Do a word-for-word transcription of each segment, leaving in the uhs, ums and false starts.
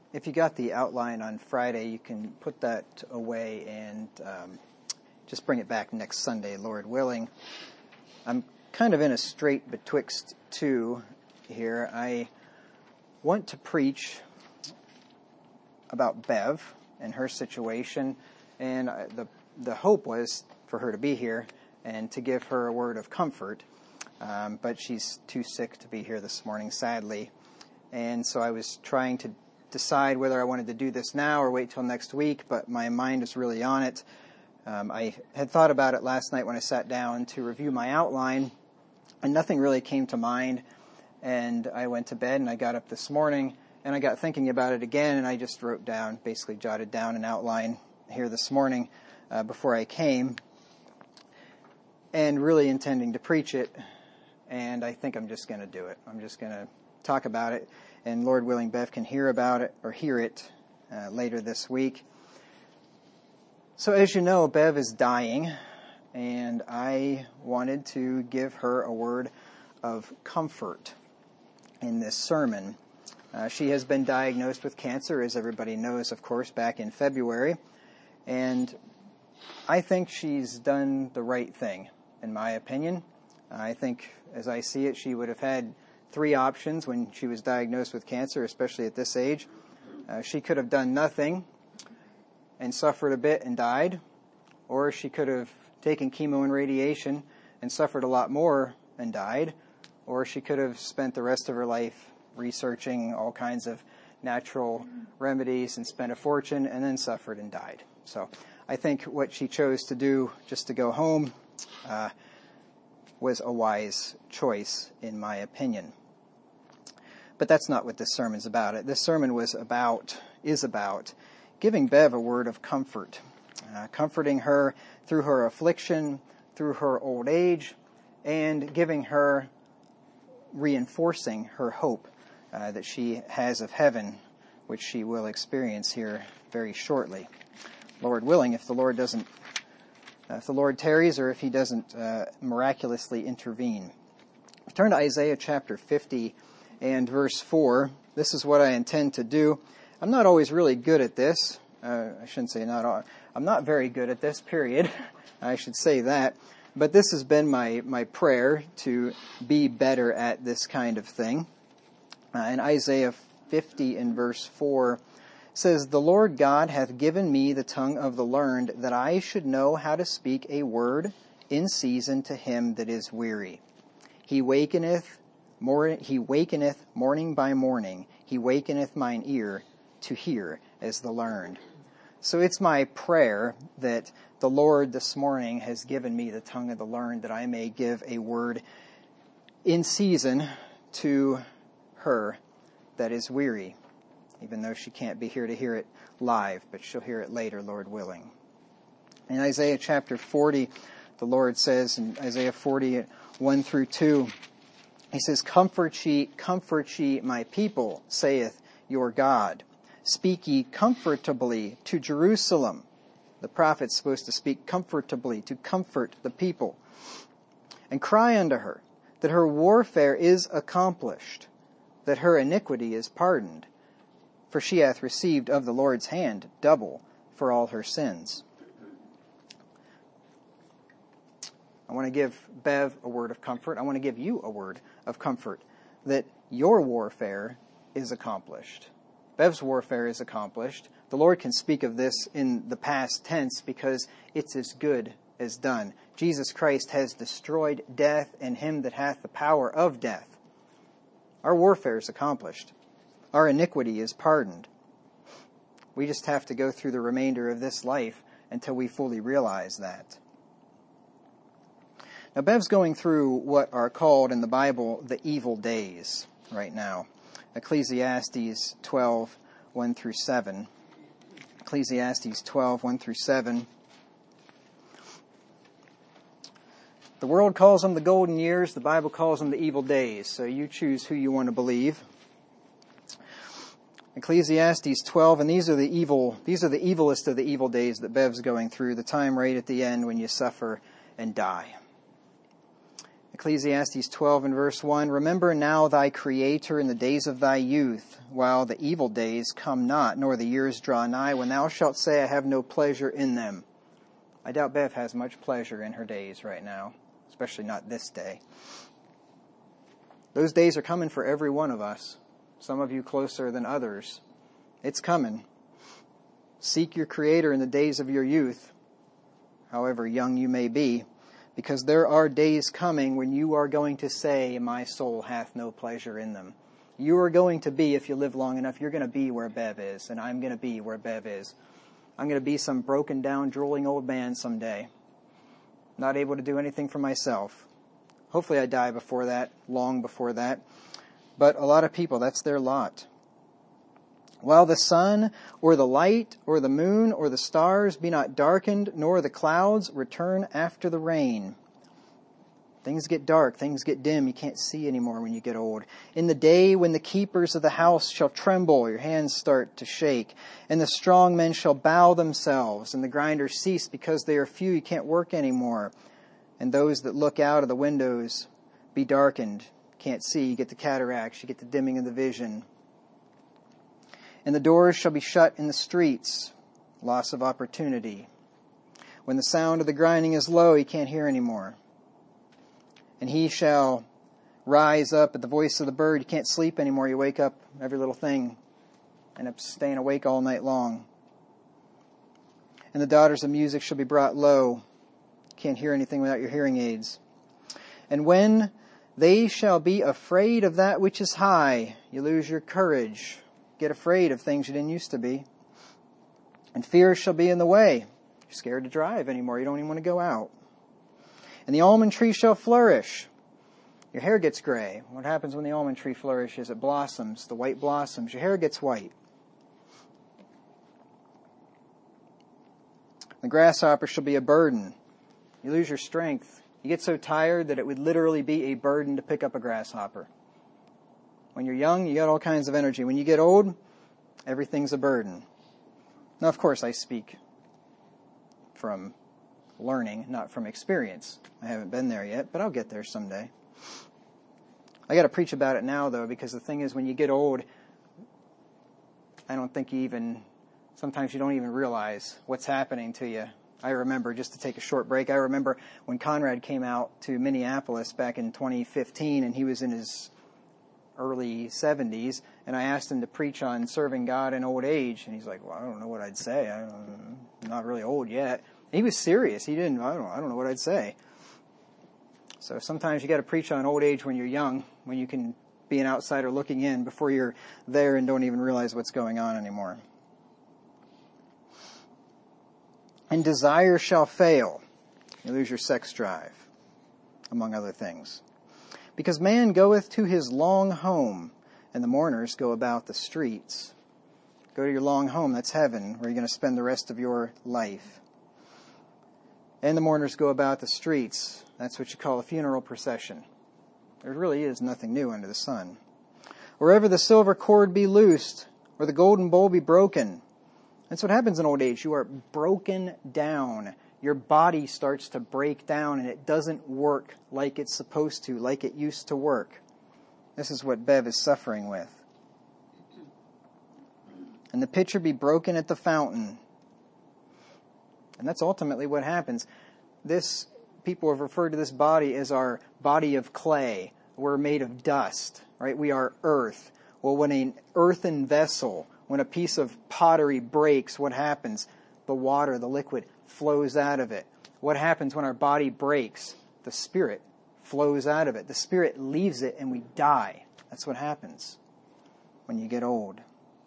if you got the outline on Friday, you can put that away and um, just bring it back next Sunday, Lord willing. I'm kind of in a strait betwixt two here. I want to preach about Bev and her situation, and the the hope was for her to be here and to give her a word of comfort, um, but she's too sick to be here this morning, sadly. And so I was trying to decide whether I wanted to do this now or wait till next week, but my mind is really on it. Um, I had thought about it last night when I sat down to review my outline, and nothing really came to mind. And I went to bed, and I got up this morning, and I got thinking about it again, and I just wrote down, basically jotted down an outline here this morning uh, before I came, and really intending to preach it. And I think I'm just going to do it. I'm just going to talk about it, and Lord willing, Bev can hear about it or hear it uh, later this week. So as you know, Bev is dying, and I wanted to give her a word of comfort in this sermon. Uh, she has been diagnosed with cancer, as everybody knows, of course, back in February, and I think she's done the right thing, in my opinion. I think, as I see it, she would have had three options when she was diagnosed with cancer, especially at this age. Uh, she could have done nothing and suffered a bit and died, or she could have taken chemo and radiation and suffered a lot more and died, or she could have spent the rest of her life researching all kinds of natural remedies and spent a fortune and then suffered and died. So I think what she chose to do, just to go home, uh, was a wise choice, in my opinion. But that's not what this sermon's about. This sermon was about, is about, giving Bev a word of comfort, uh, comforting her through her affliction, through her old age, and giving her, reinforcing her hope uh, that she has of heaven, which she will experience here very shortly. Lord willing, if the Lord doesn't, uh, if the Lord tarries, or if he doesn't uh, miraculously intervene. Turn to Isaiah chapter fifty and verse four. This is what I intend to do. I'm not always really good at this. Uh, I shouldn't say not all. I'm not very good at this, period. I should say that. But this has been my, my prayer, to be better at this kind of thing. Uh, in Isaiah fifty and verse four, says, "The Lord God hath given me the tongue of the learned, that I should know how to speak a word in season to him that is weary. He wakeneth, mor- he wakeneth morning by morning. He wakeneth mine ear to hear as the learned." So it's my prayer that the Lord this morning has given me the tongue of the learned, that I may give a word in season to her that is weary, even though she can't be here to hear it live, but she'll hear it later, Lord willing. In Isaiah chapter forty, the Lord says in Isaiah forty, one through two, he says, "Comfort ye, comfort ye my people, saith your God. Speak ye comfortably to Jerusalem." The prophet's supposed to speak comfortably, to comfort the people. "And cry unto her, that her warfare is accomplished, that her iniquity is pardoned. For she hath received of the Lord's hand double for all her sins." I want to give Bev a word of comfort. I want to give you a word of comfort, that your warfare is accomplished. Bev's warfare is accomplished. The Lord can speak of this in the past tense because it's as good as done. Jesus Christ has destroyed death, and him that hath the power of death. Our warfare is accomplished. Our iniquity is pardoned. We just have to go through the remainder of this life until we fully realize that. Now, Bev's going through what are called in the Bible the evil days right now. Ecclesiastes twelve, one through seven. Ecclesiastes twelve, one through seven. The world calls them the golden years. The Bible calls them the evil days. So you choose who you want to believe. Ecclesiastes twelve, and these are the evil, these are the evilest of the evil days that Bev's going through, the time right at the end when you suffer and die. Ecclesiastes twelve and verse one, remember now thy Creator in the days of thy youth, while the evil days come not, nor the years draw nigh, when thou shalt say, I have no pleasure in them. I doubt Bev has much pleasure in her days right now, especially not this day. Those days are coming for every one of us, some of you closer than others. It's coming. Seek your Creator in the days of your youth, however young you may be, because there are days coming when you are going to say, my soul hath no pleasure in them. You are going to be, if you live long enough, you're going to be where Bev is, and I'm going to be where Bev is. I'm going to be some broken down, drooling old man someday, not able to do anything for myself. Hopefully I die before that, long before that. But a lot of people, that's their lot. While the sun, or the light, or the moon, or the stars be not darkened, nor the clouds return after the rain. Things get dark, things get dim, you can't see anymore when you get old. In the day when the keepers of the house shall tremble, your hands start to shake, and the strong men shall bow themselves, and the grinders cease because they are few, you can't work anymore. And those that look out of the windows be darkened, can't see, you get the cataracts, you get the dimming of the vision. And the doors shall be shut in the streets, loss of opportunity. When the sound of the grinding is low, he can't hear anymore. And he shall rise up at the voice of the bird. You can't sleep anymore. You wake up, every little thing, end up staying awake all night long. And the daughters of music shall be brought low. You can't hear anything without your hearing aids. And when they shall be afraid of that which is high, you lose your courage. Get afraid of things you didn't used to be. And fear shall be in the way. You're scared to drive anymore. You don't even want to go out. And the almond tree shall flourish. Your hair gets gray. What happens when the almond tree flourishes? It blossoms. The white blossoms. Your hair gets white. The grasshopper shall be a burden. You lose your strength. You get so tired that it would literally be a burden to pick up a grasshopper. When you're young, you got all kinds of energy. When you get old, everything's a burden. Now, of course, I speak from learning, not from experience. I haven't been there yet, but I'll get there someday. I got to preach about it now, though, because the thing is, when you get old, I don't think you even, sometimes you don't even realize what's happening to you. I remember, just to take a short break, I remember when Conrad came out to Minneapolis back in twenty fifteen, and he was in his early seventies, and I asked him to preach on serving God in old age, and he's like, well, I don't know what I'd say. I don't, I'm not really old yet. And he was serious. He didn't, I don't know, I don't know what I'd say. So sometimes you got to preach on old age when you're young, when you can be an outsider looking in before you're there and don't even realize what's going on anymore. And desire shall fail. You lose your sex drive, among other things. Because man goeth to his long home, and the mourners go about the streets. Go to your long home, that's heaven, where you're going to spend the rest of your life. And the mourners go about the streets. That's what you call a funeral procession. There really is nothing new under the sun. Wherever the silver cord be loosed, or the golden bowl be broken. That's what happens in old age. You are broken down. Your body starts to break down, and it doesn't work like it's supposed to, like it used to work. This is what Bev is suffering with. And the pitcher be broken at the fountain. And that's ultimately what happens. This, people have referred to this body as our body of clay. We're made of dust, right? We are earth. Well, when an earthen vessel, when a piece of pottery breaks, what happens? The water, the liquid, flows out of it. What happens when our body breaks? The spirit flows out of it. The spirit leaves it and we die. That's what happens when you get old.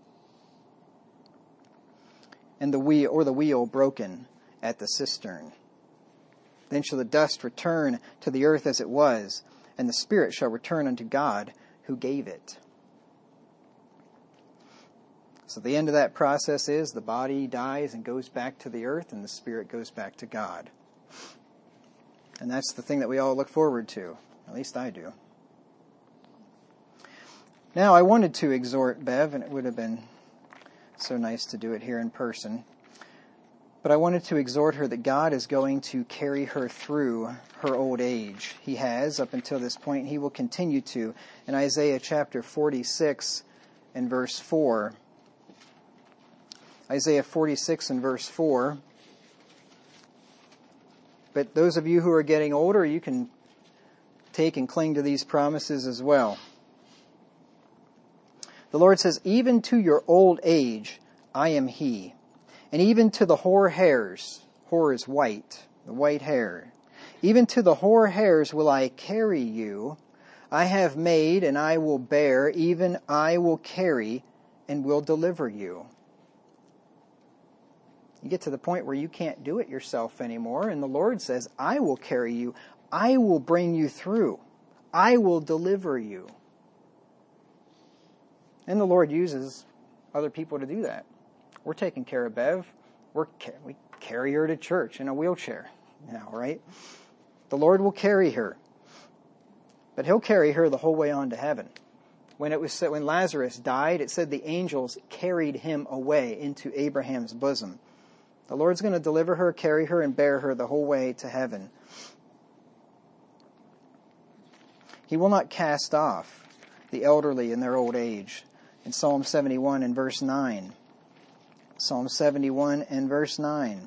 And the wheel, or the wheel broken at the cistern. Then shall the dust return to the earth as it was, and the spirit shall return unto God who gave it. So the end of that process is the body dies and goes back to the earth, and the spirit goes back to God. And that's the thing that we all look forward to. At least I do. Now, I wanted to exhort Bev, and it would have been so nice to do it here in person. But I wanted to exhort her that God is going to carry her through her old age. He has up until this point. He will continue to. In Isaiah chapter forty-six and verse four. Isaiah forty-six and verse four. But those of you who are getting older, you can take and cling to these promises as well. The Lord says, even to your old age, I am He. And even to the hoar hairs, hoar is white, the white hair. Even to the hoar hairs will I carry you. I have made and I will bear, even I will carry and will deliver you. You get to the point where you can't do it yourself anymore, and the Lord says, I will carry you. I will bring you through. I will deliver you. And the Lord uses other people to do that. We're taking care of Bev. We're, we carry her to church in a wheelchair now, right? The Lord will carry her. But He'll carry her the whole way on to heaven. When it was said, when Lazarus died, it said the angels carried him away into Abraham's bosom. The Lord's going to deliver her, carry her, and bear her the whole way to heaven. He will not cast off the elderly in their old age. In Psalm seventy-one and verse nine. Psalm seventy-one and verse nine.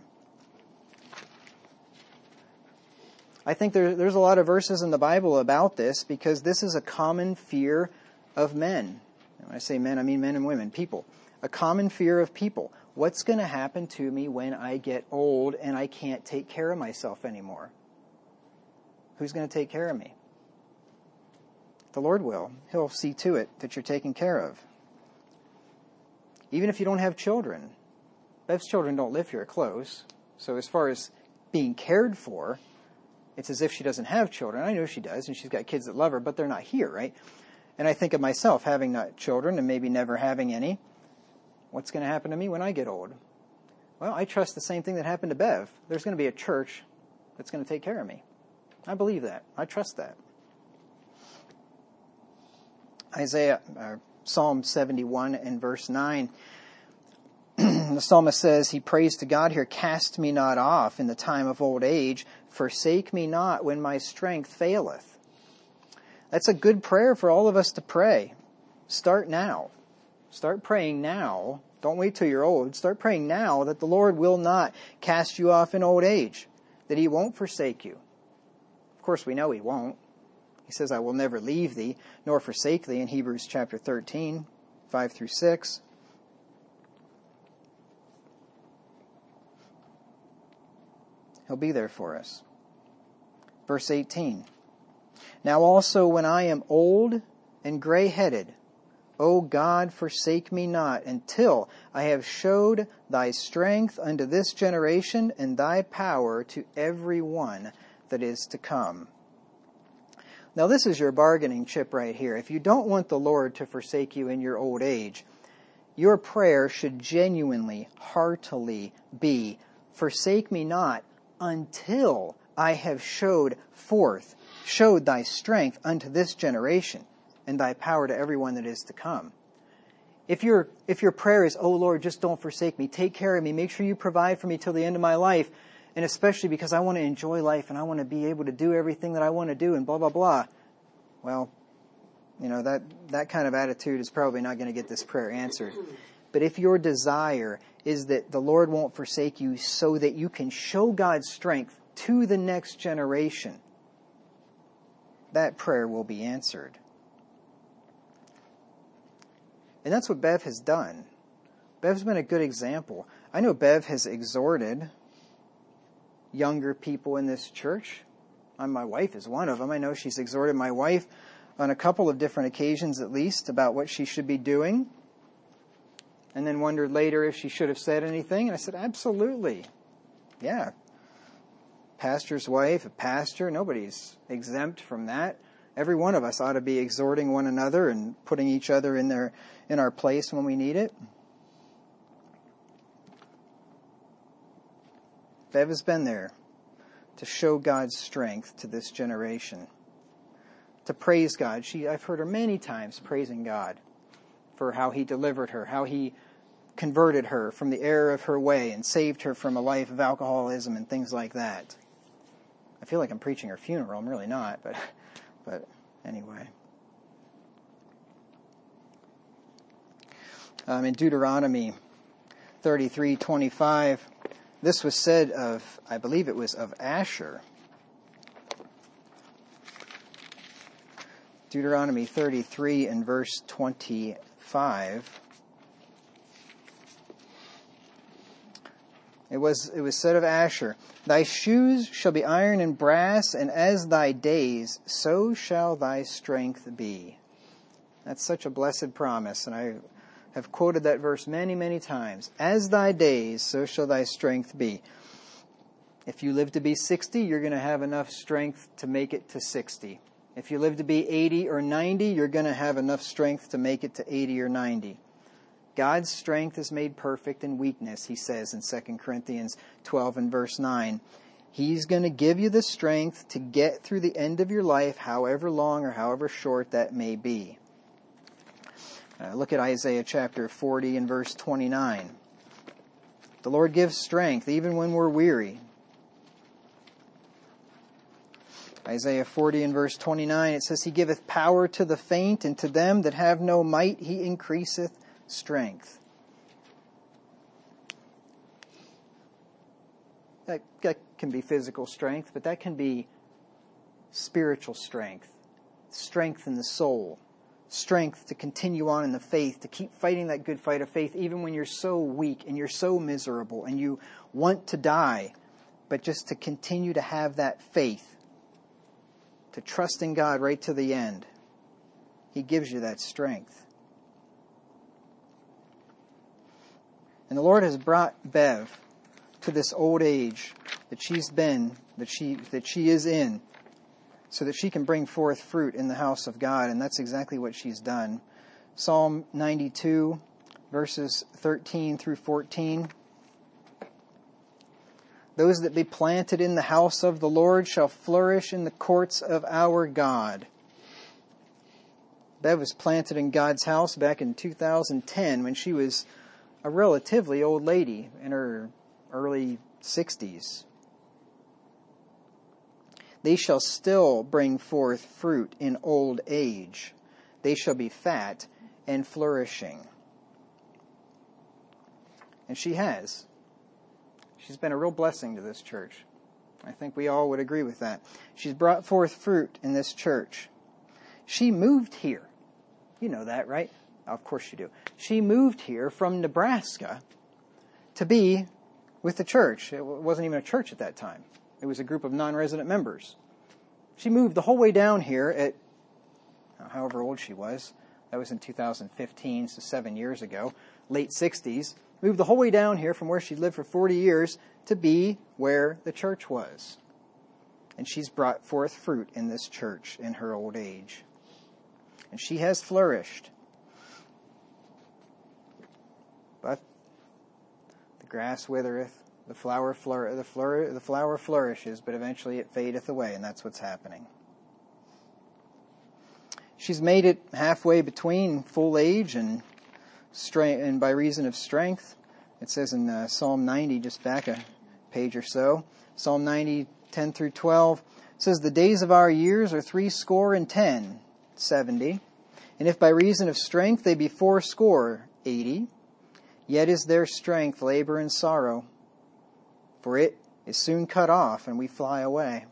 I think there, there's a lot of verses in the Bible about this because this is a common fear of men. And when I say men, I mean men and women, people. A common fear of people. What's going to happen to me when I get old and I can't take care of myself anymore? Who's going to take care of me? The Lord will. He'll see to it that you're taken care of. Even if you don't have children. Bev's children don't live here close. So as far as being cared for, it's as if she doesn't have children. I know she does, and she's got kids that love her, but they're not here, right? And I think of myself having not children and maybe never having any. What's going to happen to me when I get old? Well, I trust the same thing that happened to Bev. There's going to be a church that's going to take care of me. I believe that. I trust that. Isaiah, uh, Psalm seventy-one and verse nine. The psalmist says, he prays to God here, cast me not off in the time of old age, forsake me not when my strength faileth. That's a good prayer for all of us to pray. Start now. Start praying now. Don't wait till you're old. Start praying now that the Lord will not cast you off in old age, that He won't forsake you. Of course, we know He won't. He says, I will never leave thee, nor forsake thee in Hebrews chapter thirteen, five through six. He'll be there for us. Verse eighteen. Now also when I am old and gray-headed, O God, forsake me not, until I have showed thy strength unto this generation, and thy power to every one that is to come. Now this is your bargaining chip right here. If you don't want the Lord to forsake you in your old age, your prayer should genuinely, heartily be, forsake me not until I have showed forth, showed thy strength unto this generation, and thy power to everyone that is to come. If your if your prayer is, oh Lord, just don't forsake me, take care of me, make sure you provide for me till the end of my life, and especially because I want to enjoy life and I want to be able to do everything that I want to do and blah, blah, blah. Well, you know, that, that kind of attitude is probably not going to get this prayer answered. But if your desire is that the Lord won't forsake you so that you can show God's strength to the next generation, that prayer will be answered. And that's what Bev has done. Bev's been a good example. I know Bev has exhorted younger people in this church. And my wife is one of them. I know she's exhorted my wife on a couple of different occasions at least about what she should be doing. And then wondered later if she should have said anything. And I said, absolutely. Yeah. Pastor's wife, a pastor, nobody's exempt from that. Every one of us ought to be exhorting one another and putting each other in their in our place when we need it. Bev has been there to show God's strength to this generation, to praise God. She, I've heard her many times praising God for how He delivered her, how He converted her from the error of her way and saved her from a life of alcoholism and things like that. I feel like I'm preaching her funeral. I'm really not, but but anyway. Um, in Deuteronomy thirty-three twenty-five, this was said of, I believe it was of Asher. Deuteronomy thirty-three and verse twenty-five. It was, it was said of Asher, "Thy shoes shall be iron and brass, and as thy days, so shall thy strength be." That's such a blessed promise, and I have quoted that verse many, many times. As thy days, so shall thy strength be. If you live to be sixty, you're going to have enough strength to make it to sixty. If you live to be eighty or ninety, you're going to have enough strength to make it to eighty or ninety. God's strength is made perfect in weakness, he says in Second Corinthians twelve and verse nine. He's going to give you the strength to get through the end of your life, however long or however short that may be. Uh, look at Isaiah chapter forty and verse twenty-nine. The Lord gives strength even when we're weary. Isaiah forty and verse twenty-nine, it says, "He giveth power to the faint, and to them that have no might he increaseth strength." That, that can be physical strength, but that can be spiritual strength. Strength in the soul. Strength to continue on in the faith, to keep fighting that good fight of faith, even when you're so weak and you're so miserable and you want to die, but just to continue to have that faith, to trust in God right to the end. He gives you that strength. And the Lord has brought Bev to this old age that she's been, that she that she is in, so that she can bring forth fruit in the house of God, and that's exactly what she's done. Psalm ninety-two, verses thirteen through fourteen. "Those that be planted in the house of the Lord shall flourish in the courts of our God." Bev was planted in God's house back in two thousand ten when she was a relatively old lady in her early sixties. "They shall still bring forth fruit in old age. They shall be fat and flourishing." And she has. She's been a real blessing to this church. I think we all would agree with that. She's brought forth fruit in this church. She moved here. You know that, right? Of course you do. She moved here from Nebraska to be with the church. It wasn't even a church at that time. It was a group of non-resident members. She moved the whole way down here at however old she was. That was in two thousand fifteen, so seven years ago. Late sixties. Moved the whole way down here from where she'd lived for forty years to be where the church was. And she's brought forth fruit in this church in her old age. And she has flourished. But the grass withereth, the flower flour- the, flour- the flower flourishes, but eventually it fadeth away, and that's what's happening. She's made it halfway between full age and strength, and by reason of strength. It says in uh, Psalm ninety, just back a page or so, Psalm ninety, ten through twelve, it says, "The days of our years are three score and ten, seventy, and if by reason of strength they be four score, eighty, yet is their strength labor and sorrow, for it is soon cut off, and we fly away."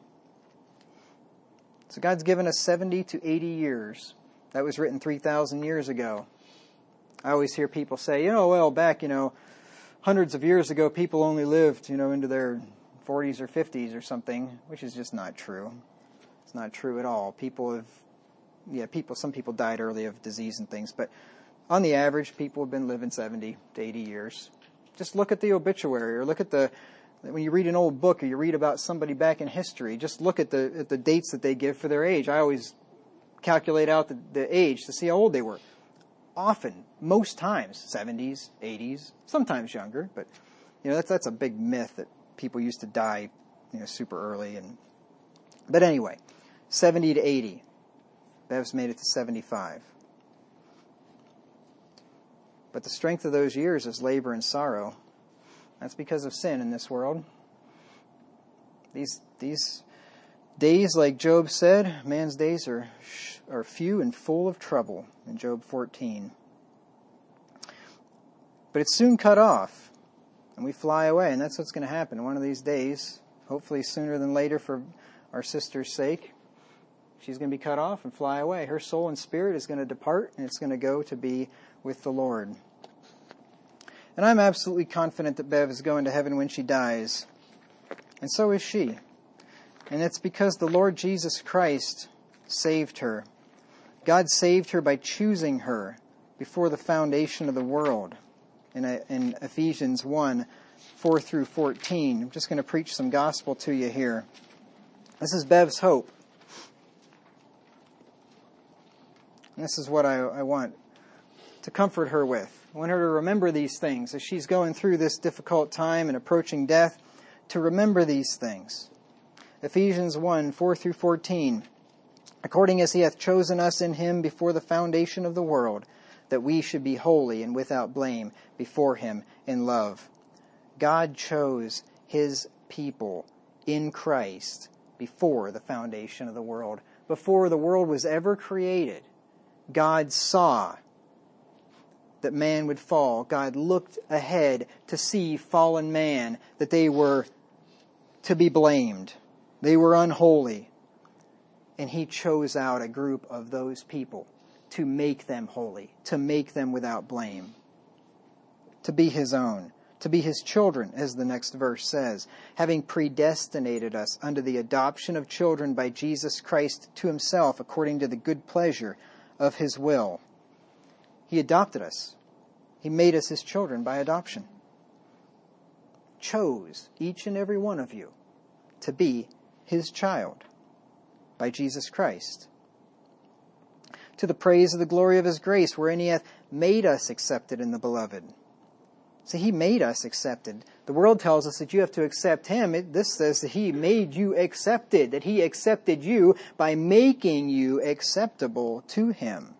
So God's given us seventy to eighty years. That was written three thousand years ago. I always hear people say, you know, well, back, you know, hundreds of years ago, people only lived, you know, into their forties or fifties or something, which is just not true. It's not true at all. People have, yeah, people, some people died early of disease and things, but on the average, people have been living seventy to eighty years. Just look at the obituary, or look at the, when you read an old book or you read about somebody back in history, just look at the at the dates that they give for their age. I always calculate out the, the age to see how old they were. Often, most times, seventies, eighties, sometimes younger, but you know that's that's a big myth that people used to die, you know, super early. And but anyway, seventy to eighty. Bev's made it to seventy-five. But the strength of those years is labor and sorrow. That's because of sin in this world. These these days, like Job said, man's days are are few and full of trouble in Job fourteen. But it's soon cut off, and we fly away, and that's what's going to happen one of these days, hopefully sooner than later for our sister's sake. She's going to be cut off and fly away. Her soul and spirit is going to depart, and it's going to go to be with the Lord. And I'm absolutely confident that Bev is going to heaven when she dies. And so is she. And it's because the Lord Jesus Christ saved her. God saved her by choosing her before the foundation of the world. In, in Ephesians one, four through fourteen. I'm just going to preach some gospel to you here. This is Bev's hope. And this is what I, I want to comfort her with. I want her to remember these things as she's going through this difficult time and approaching death, to remember these things. Ephesians one, four through fourteen. According as he hath chosen us in him before the foundation of the world, that we should be holy and without blame before him in love. God chose his people in Christ before the foundation of the world. Before the world was ever created, God saw that man would fall. God looked ahead to see fallen man, that they were to be blamed. They were unholy. And he chose out a group of those people to make them holy, to make them without blame, to be his own, to be his children, as the next verse says, having predestinated us unto the adoption of children by Jesus Christ to himself, according to the good pleasure of his will. He adopted us. He made us his children by adoption. Chose each and every one of you to be his child by Jesus Christ, to the praise of the glory of his grace, wherein he hath made us accepted in the beloved. See, he made us accepted. The world tells us that you have to accept him. It, this says that he made you accepted, that he accepted you by making you acceptable to him.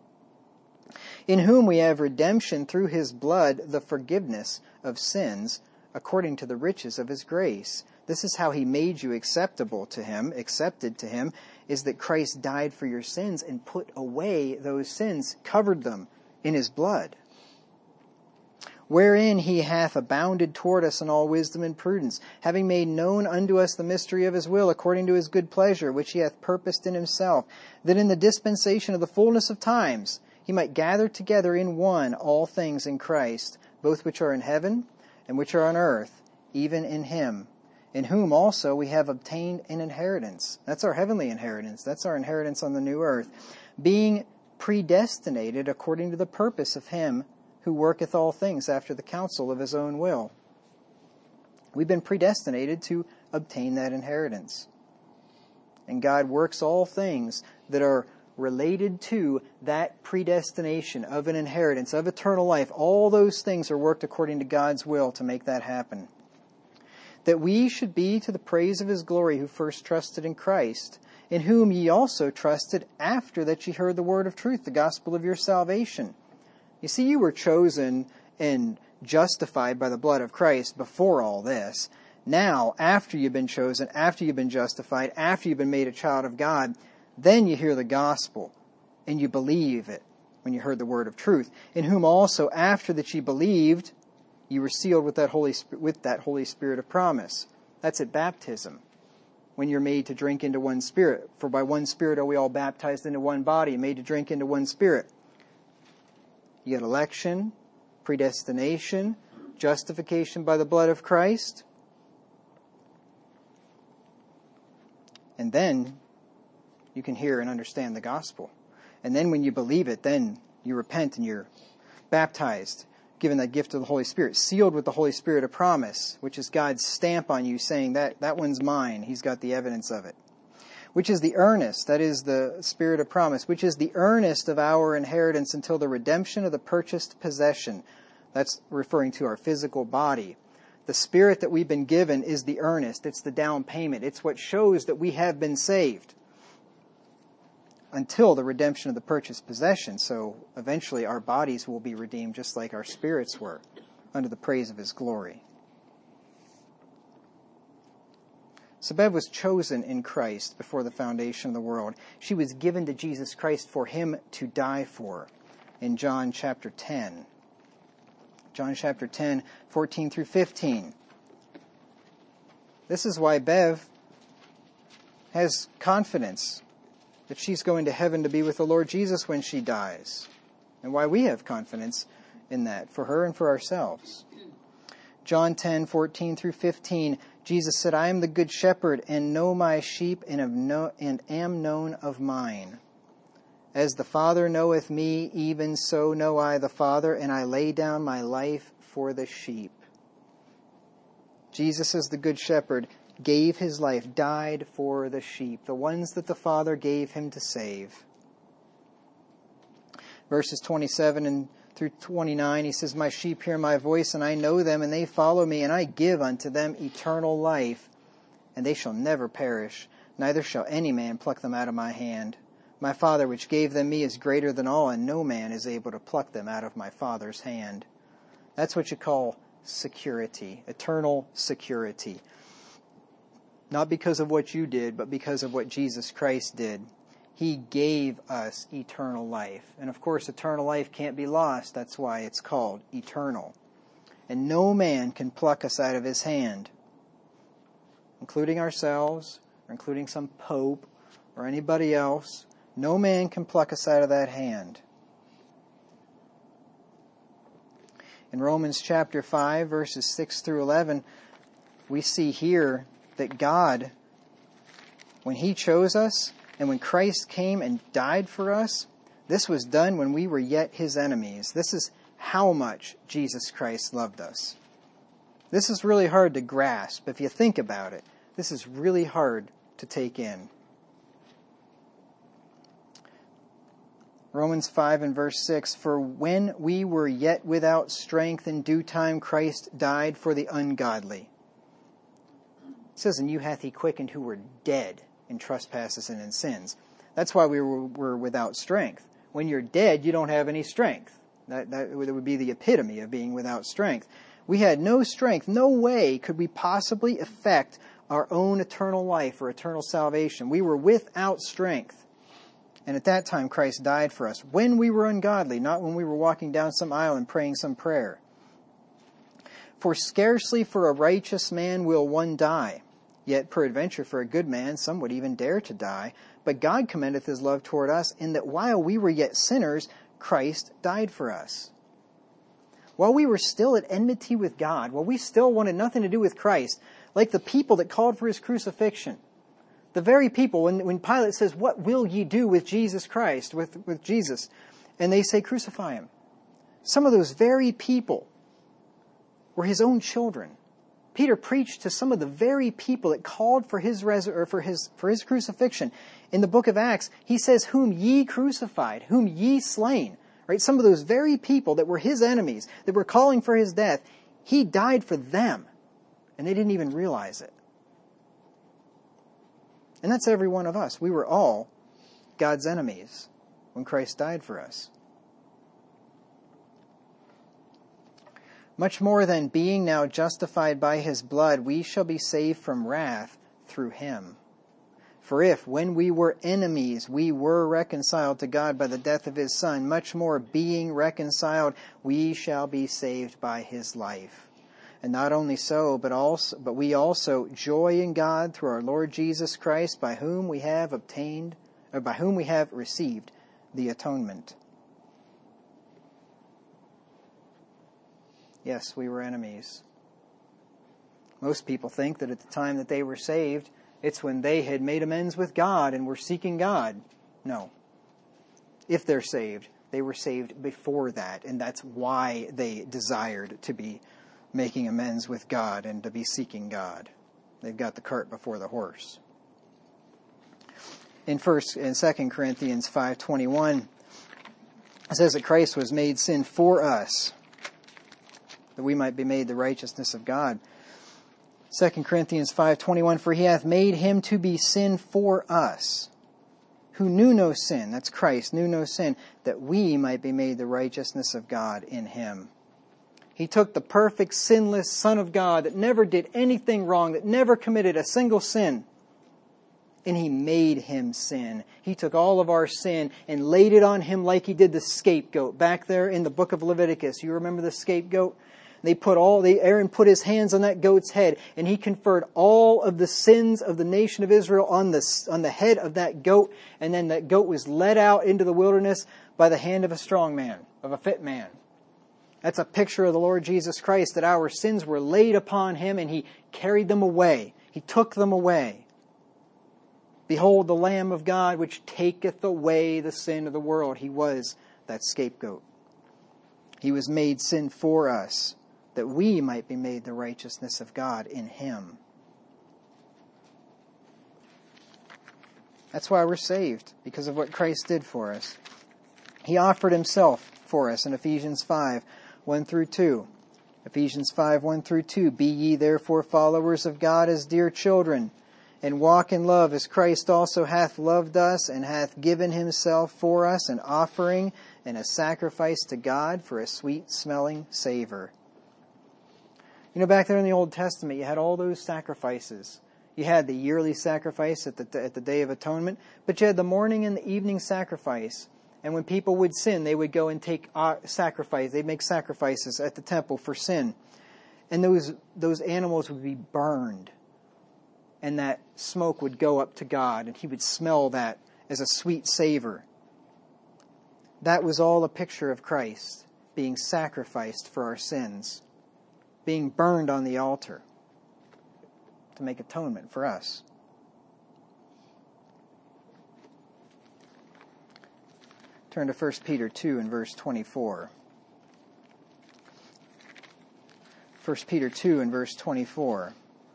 In whom we have redemption through his blood, the forgiveness of sins, according to the riches of his grace. This is how he made you acceptable to him, accepted to him, is that Christ died for your sins and put away those sins, covered them in his blood. Wherein he hath abounded toward us in all wisdom and prudence, having made known unto us the mystery of his will, according to his good pleasure, which he hath purposed in himself, that in the dispensation of the fullness of times he might gather together in one all things in Christ, both which are in heaven and which are on earth, even in him, in whom also we have obtained an inheritance. That's our heavenly inheritance. That's our inheritance on the new earth. Being predestinated according to the purpose of him who worketh all things after the counsel of his own will. We've been predestinated to obtain that inheritance. And God works all things that are related to that predestination of an inheritance, of eternal life. All those things are worked according to God's will to make that happen. That we should be to the praise of his glory, who first trusted in Christ, in whom ye also trusted after that ye heard the word of truth, the gospel of your salvation. You see, you were chosen and justified by the blood of Christ before all this. Now, after you've been chosen, after you've been justified, after you've been made a child of God, then you hear the gospel and you believe it when you heard the word of truth, in whom also after that ye believed, you were sealed with that Holy with that Holy Spirit of promise. That's at baptism, when you're made to drink into one Spirit. For by one Spirit are we all baptized into one body, made to drink into one Spirit. You get election, predestination, justification by the blood of Christ. And then you can hear and understand the gospel. And then when you believe it, then you repent and you're baptized, given that gift of the Holy Spirit, sealed with the Holy Spirit of promise, which is God's stamp on you saying that that one's mine. He's got the evidence of it. Which is the earnest, that is the Spirit of promise, which is the earnest of our inheritance until the redemption of the purchased possession. That's referring to our physical body. The Spirit that we've been given is the earnest. It's the down payment. It's what shows that we have been saved. until the redemption of the purchased possession. So eventually our bodies will be redeemed just like our spirits were, under the praise of his glory. So Bev was chosen in Christ before the foundation of the world. She was given to Jesus Christ for him to die for in John chapter ten. John chapter ten, fourteen through fifteen. This is why Bev has confidence that she's going to heaven to be with the Lord Jesus when she dies, and why we have confidence in that for her and for ourselves. John ten, fourteen through fifteen, Jesus said, I am the good shepherd, and know my sheep, and, have no, and am known of mine. As the Father knoweth me, even so know I the Father, and I lay down my life for the sheep. Jesus, as the good shepherd, gave his life, died for the sheep, the ones that the Father gave him to save. Verses twenty-seven and through twenty-nine, he says, my sheep hear my voice, and I know them, and they follow me, and I give unto them eternal life, and they shall never perish, neither shall any man pluck them out of my hand. My Father which gave them me is greater than all, and no man is able to pluck them out of my Father's hand. That's what you call security, eternal security. Not because of what you did, but because of what Jesus Christ did. He gave us eternal life. And of course, eternal life can't be lost. That's why it's called eternal. And no man can pluck us out of his hand, including ourselves, or including some pope, or anybody else. No man can pluck us out of that hand. In Romans chapter five, verses six through eleven, we see here that God, when he chose us, and when Christ came and died for us, this was done when we were yet his enemies. This is how much Jesus Christ loved us. This is really hard to grasp. If you think about it, this is really hard to take in. Romans five and verse six, for when we were yet without strength, in due time Christ died for the ungodly. It says, and you hath he quickened who were dead in trespasses and in sins. That's why we were, were without strength. When you're dead, you don't have any strength. That, that would be the epitome of being without strength. We had no strength. No way could we possibly affect our own eternal life or eternal salvation. We were without strength. And at that time, Christ died for us. When we were ungodly, not when we were walking down some aisle and praying some prayer. For scarcely for a righteous man will one die. Yet peradventure for a good man some would even dare to die. But God commendeth his love toward us, in that while we were yet sinners, Christ died for us. While we were still at enmity with God, while we still wanted nothing to do with Christ, like the people that called for his crucifixion, the very people, when, when Pilate says, what will ye do with Jesus Christ, with, with Jesus? And they say, crucify him. Some of those very people were his own children. Peter preached to some of the very people that called for his res- or for his for his crucifixion. In the book of Acts, he says, whom ye crucified, whom ye slain. Right? Some of those very people that were his enemies, that were calling for his death, he died for them. And they didn't even realize it. And that's every one of us. We were all God's enemies when Christ died for us. Much more than being now justified by his blood, we shall be saved from wrath through him. For if, when we were enemies, we were reconciled to God by the death of his Son, much more being reconciled, we shall be saved by his life. And not only so, but also, but we also joy in God through our Lord Jesus Christ, by whom we have obtained, or by whom we have received the atonement. Yes, we were enemies. Most people think that at the time that they were saved, it's when they had made amends with God and were seeking God. No. If they're saved, they were saved before that, and that's why they desired to be making amends with God and to be seeking God. They've got the cart before the horse. In first and Second Corinthians five twenty-one, it says that Christ was made sin for us, that we might be made the righteousness of God. Second Corinthians five twenty-one, for he hath made him to be sin for us, who knew no sin, that's Christ, knew no sin, that we might be made the righteousness of God in him. He took the perfect, sinless Son of God that never did anything wrong, that never committed a single sin, and he made him sin. He took all of our sin and laid it on him like he did the scapegoat. Back there in the book of Leviticus, you remember the scapegoat? They put all, they, Aaron put his hands on that goat's head, and he conferred all of the sins of the nation of Israel on the, on the head of that goat, and then that goat was led out into the wilderness by the hand of a strong man, of a fit man. That's a picture of the Lord Jesus Christ, that our sins were laid upon him, and he carried them away. He took them away. Behold the Lamb of God, which taketh away the sin of the world. He was that scapegoat. He was made sin for us, that we might be made the righteousness of God in him. That's why we're saved, because of what Christ did for us. He offered himself for us in Ephesians five, one through two. Ephesians five, one through two. Be ye therefore followers of God as dear children, and walk in love as Christ also hath loved us, and hath given himself for us an offering and a sacrifice to God for a sweet-smelling savor. You know, back there in the Old Testament, you had all those sacrifices. You had the yearly sacrifice at the, at the Day of Atonement, but you had the morning and the evening sacrifice. And when people would sin, they would go and take uh, sacrifice. They'd make sacrifices at the temple for sin. And those, those animals would be burned. And that smoke would go up to God, and he would smell that as a sweet savor. That was all a picture of Christ being sacrificed for our sins, being burned on the altar to make atonement for us. Turn to First Peter two and verse twenty-four. First Peter two and verse twenty-four.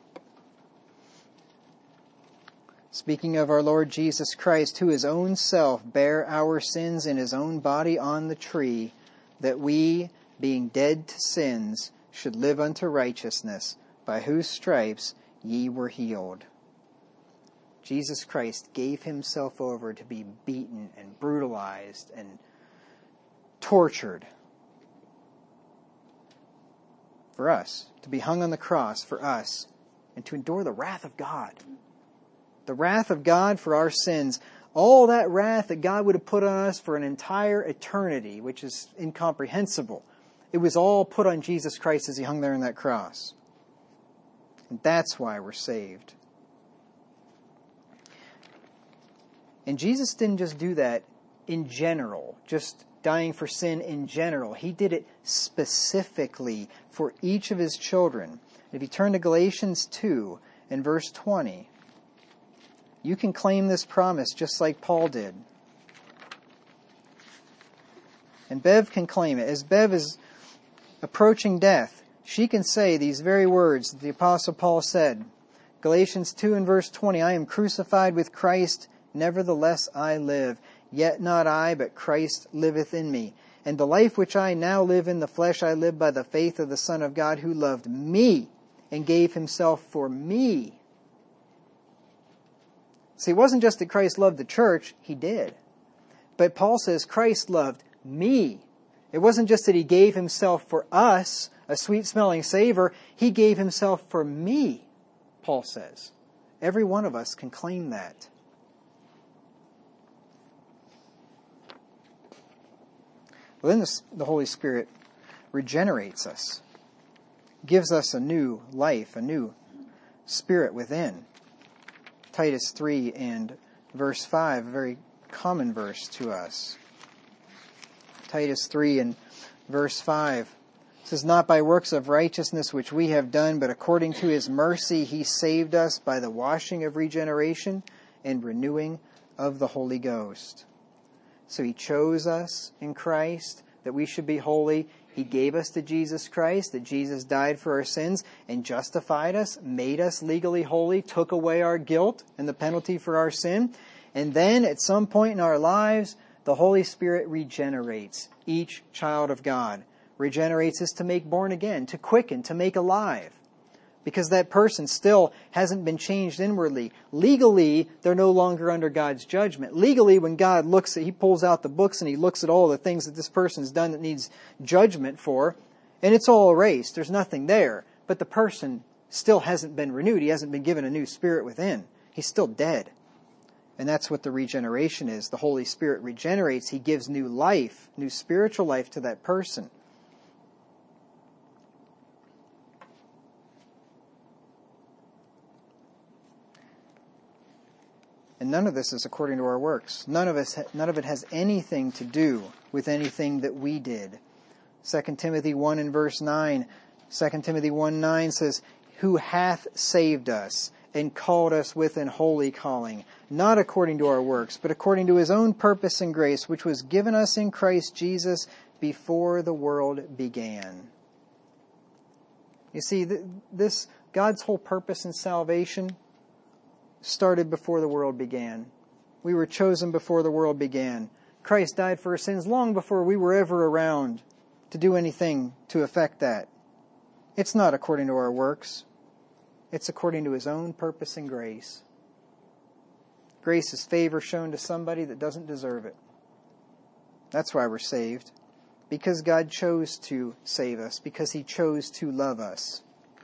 Speaking of our Lord Jesus Christ, who his own self bare our sins in his own body on the tree, that we, being dead to sins, should live unto righteousness, by whose stripes ye were healed. Jesus Christ gave himself over to be beaten and brutalized and tortured for us, to be hung on the cross for us, and to endure the wrath of God. The wrath of God for our sins. All that wrath that God would have put on us for an entire eternity, which is incomprehensible. It was all put on Jesus Christ as he hung there on that cross. And that's why we're saved. And Jesus didn't just do that in general, just dying for sin in general. He did it specifically for each of his children. If you turn to Galatians two and verse twenty, you can claim this promise just like Paul did. And Bev can claim it. As Bev is approaching death, she can say these very words that the Apostle Paul said. Galatians two and verse twenty, I am crucified with Christ, nevertheless I live. Yet not I, but Christ liveth in me. And the life which I now live in the flesh, I live by the faith of the Son of God, who loved me and gave himself for me. See, it wasn't just that Christ loved the church, he did. But Paul says Christ loved me. It wasn't just that he gave himself for us, a sweet-smelling savor. He gave himself for me, Paul says. Every one of us can claim that. Well, then the, the Holy Spirit regenerates us, gives us a new life, a new spirit within. Titus three and verse five, a very common verse to us. Titus three and verse five says, not by works of righteousness which we have done, but according to his mercy he saved us by the washing of regeneration and renewing of the Holy Ghost. So he chose us in Christ that we should be holy. He gave us to Jesus Christ, that Jesus died for our sins and justified us, made us legally holy, took away our guilt and the penalty for our sin. And then at some point in our lives, the Holy Spirit regenerates each child of God. Regenerates us to make born again, to quicken, to make alive. because that person still hasn't been changed inwardly. Legally, they're no longer under God's judgment. Legally, when God looks at, He pulls out the books and He looks at all the things that this person's done that needs judgment for, and it's all erased. There's nothing there. But the person still hasn't been renewed. He hasn't been given a new spirit within. He's still dead. And that's what the regeneration is. The Holy Spirit regenerates. He gives new life, new spiritual life to that person. And none of this is according to our works. None of us, none of it has anything to do with anything that we did. Second Timothy one and verse nine. Second Timothy one nine says, "Who hath saved us and called us with an holy calling, not according to our works, but according to His own purpose and grace, which was given us in Christ Jesus before the world began." You see, this God's whole purpose in salvation started before the world began. We were chosen before the world began. Christ died for our sins long before we were ever around to do anything to affect that. It's not according to our works. It's according to His own purpose and grace. Grace is favor shown to somebody that doesn't deserve it. That's why we're saved. Because God chose to save us. Because He chose to love us.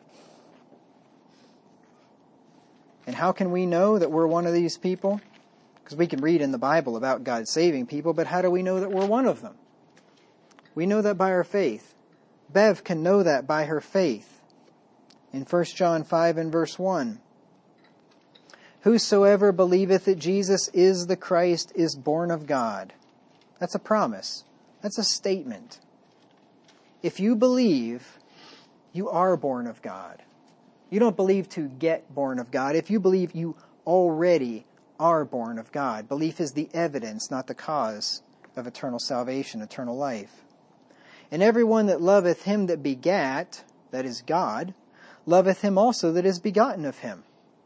And how can we know that we're one of these people? Because we can read in the Bible about God saving people, but how do we know that we're one of them? We know that by our faith. Bev can know that by her faith. In First John five and verse one. "Whosoever believeth that Jesus is the Christ is born of God." That's a promise. That's a statement. If you believe, you are born of God. You don't believe to get born of God. If you believe, you already are born of God. Belief is the evidence, not the cause of eternal salvation, eternal life. "And everyone that loveth Him that begat," that is God, "loveth Him also that is begotten of Him."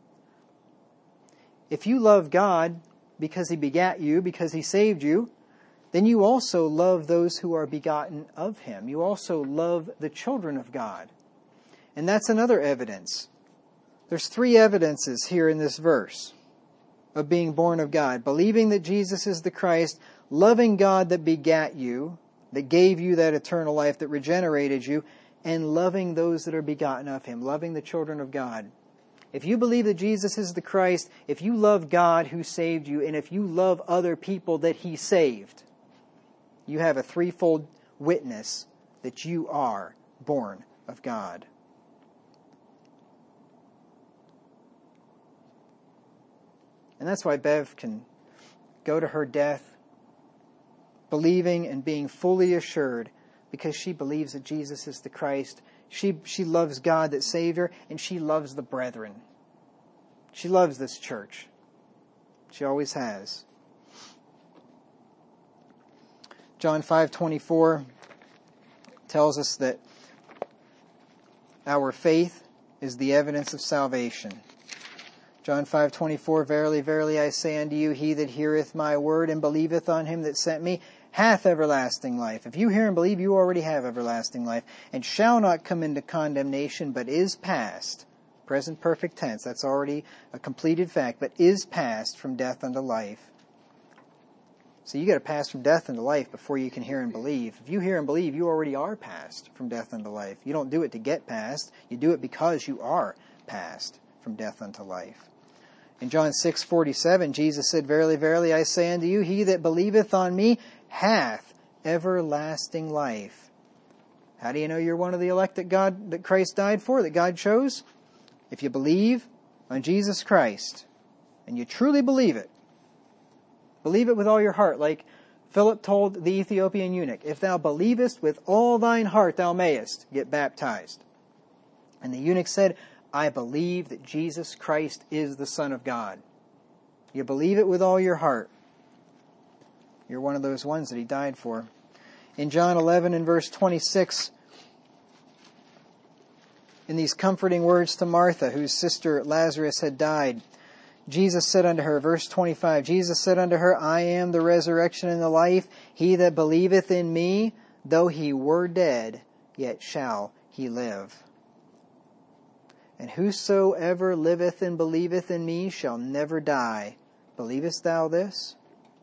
If you love God because He begat you, because He saved you, then you also love those who are begotten of Him. You also love the children of God. And that's another evidence. There's three evidences here in this verse of being born of God. Believing that Jesus is the Christ, loving God that begat you, that gave you that eternal life, that regenerated you, and loving those that are begotten of Him, loving the children of God. If you believe that Jesus is the Christ, if you love God who saved you, and if you love other people that He saved, you have a threefold witness that you are born of God. And that's why Bev can go to her death believing and being fully assured, because she believes that Jesus is the Christ. She, she loves God that saved her, and she loves the brethren. She loves this church. She always has. John five twenty-four tells us that our faith is the evidence of salvation. John five twenty-four, "Verily, verily, I say unto you, he that heareth my word and believeth on Him that sent me hath everlasting life." If you hear and believe, you already have everlasting life, and shall not come into condemnation, but is passed. Present perfect tense, that's already a completed fact, but is passed from death unto life. So you got to pass from death into life before you can hear and believe. If you hear and believe, you already are passed from death unto life. You don't do it to get passed. You do it because you are passed from death unto life. In John six forty-seven, Jesus said, "Verily, verily, I say unto you, he that believeth on me hath everlasting life." How do you know you're one of the elect that God, that Christ died for, that God chose? If you believe on Jesus Christ, and you truly believe it, believe it with all your heart, like Philip told the Ethiopian eunuch, "If thou believest with all thine heart, thou mayest get baptized." And the eunuch said, "I believe that Jesus Christ is the Son of God." You believe it with all your heart, you're one of those ones that He died for. In John eleven and verse twenty-six, in these comforting words to Martha, whose sister Lazarus had died, Jesus said unto her, verse twenty-five, Jesus said unto her, "I am the resurrection and the life. He that believeth in me, though he were dead, yet shall he live." And whosoever liveth and believeth in me shall never die. Believest thou this?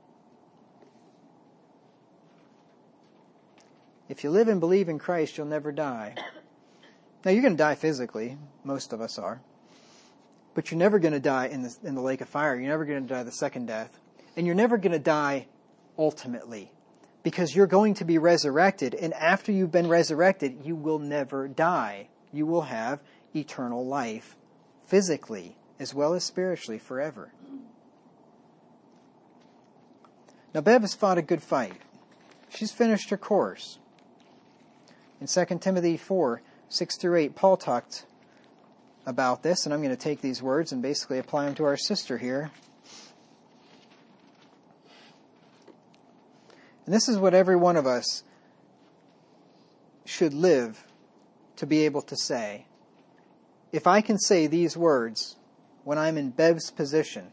If you live and believe in Christ, you'll never die. Now, you're going to die physically. Most of us are. But you're never going to die in the, in the lake of fire. You're never going to die the second death. And you're never going to die ultimately. Because you're going to be resurrected. And after you've been resurrected, you will never die. You will have eternal life, physically as well as spiritually, forever. Now, Bev has fought a good fight. She's finished her course. In Second Timothy four, six through eight, Paul talked about this, and I'm going to take these words and basically apply them to our sister here. And this is what every one of us should live to be able to say. If I can say these words when I'm in Bev's position,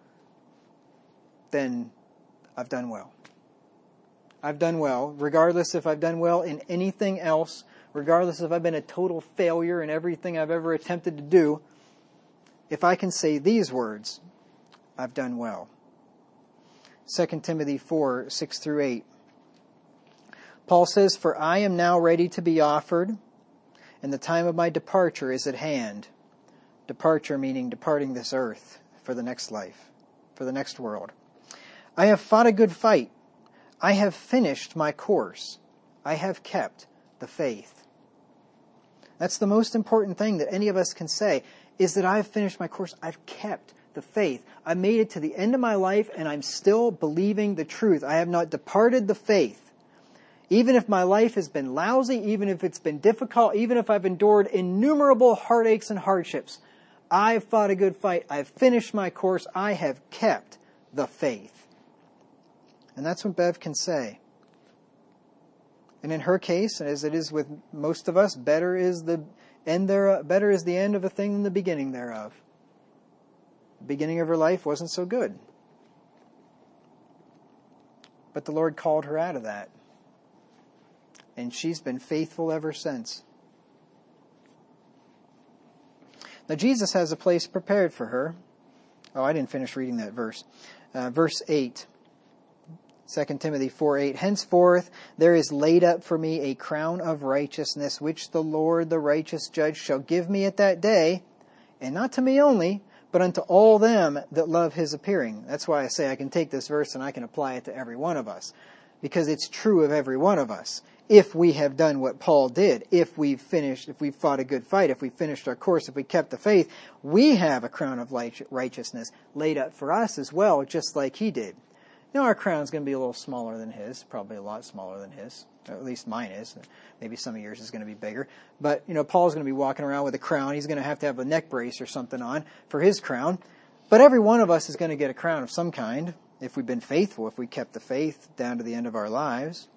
then I've done well. I've done well, regardless if I've done well in anything else, regardless if I've been a total failure in everything I've ever attempted to do. If I can say these words, I've done well. Second Timothy four, six through eight. Paul says, "For I am now ready to be offered, and the time of my departure is at hand." Departure meaning departing this earth for the next life, for the next world. "I have fought a good fight. I have finished my course. I have kept the faith." That's the most important thing that any of us can say, is that I've finished my course. I've kept the faith. I made it to the end of my life, and I'm still believing the truth. I have not departed the faith. Even if my life has been lousy, even if it's been difficult, even if I've endured innumerable heartaches and hardships, I've fought a good fight. I've finished my course. I have kept the faith. And that's what Bev can say. And in her case, as it is with most of us, better is the end there, better is the end of a thing than the beginning thereof. The beginning of her life wasn't so good. But the Lord called her out of that. And she's been faithful ever since. Now, Jesus has a place prepared for her. Oh, I didn't finish reading that verse. Uh, verse eight. Second Timothy four eight. "Henceforth there is laid up for me a crown of righteousness, which the Lord, the righteous judge, shall give me at that day, and not to me only, but unto all them that love his appearing." That's why I say I can take this verse and I can apply it to every one of us. Because it's true of every one of us. If we have done what Paul did, if we've finished, if we've fought a good fight, if we finished our course, if we kept the faith, we have a crown of righteousness laid up for us as well, just like he did. Now, our crown's going to be a little smaller than his, probably a lot smaller than his, or at least mine is. Maybe some of yours is going to be bigger. But, you know, Paul's going to be walking around with a crown. He's going to have to have a neck brace or something on for his crown. But every one of us is going to get a crown of some kind if we've been faithful, if we kept the faith down to the end of our lives.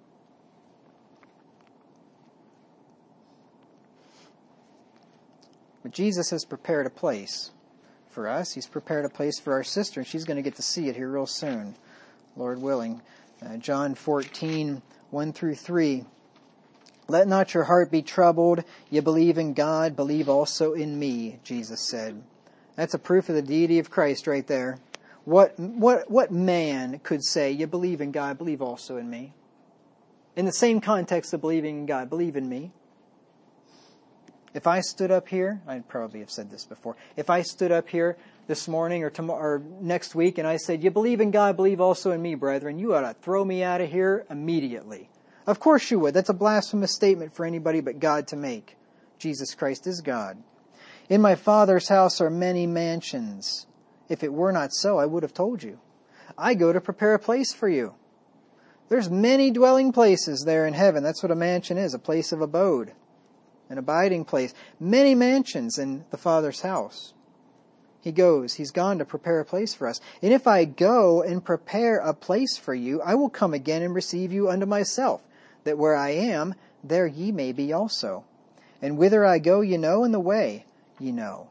But Jesus has prepared a place for us. He's prepared a place for our sister, and she's going to get to see it here real soon, Lord willing. Uh, John fourteen, one through three. "Let not your heart be troubled. You believe in God, believe also in me," Jesus said. That's a proof of the deity of Christ right there. What, what, what man could say, "You believe in God, believe also in me"? In the same context of believing in God, believe in me. If I stood up here, I'd probably have said this before. If I stood up here this morning or tomorrow or next week and I said, "You believe in God, believe also in me, brethren," you ought to throw me out of here immediately. Of course you would. That's a blasphemous statement for anybody but God to make. Jesus Christ is God. "In my Father's house are many mansions. If it were not so, I would have told you. I go to prepare a place for you." There's many dwelling places there in heaven. That's what a mansion is, a place of abode. An abiding place. Many mansions in the Father's house. He goes, he's gone to prepare a place for us. "And if I go and prepare a place for you, I will come again and receive you unto myself, that where I am, there ye may be also. And whither I go ye know, and the way ye know."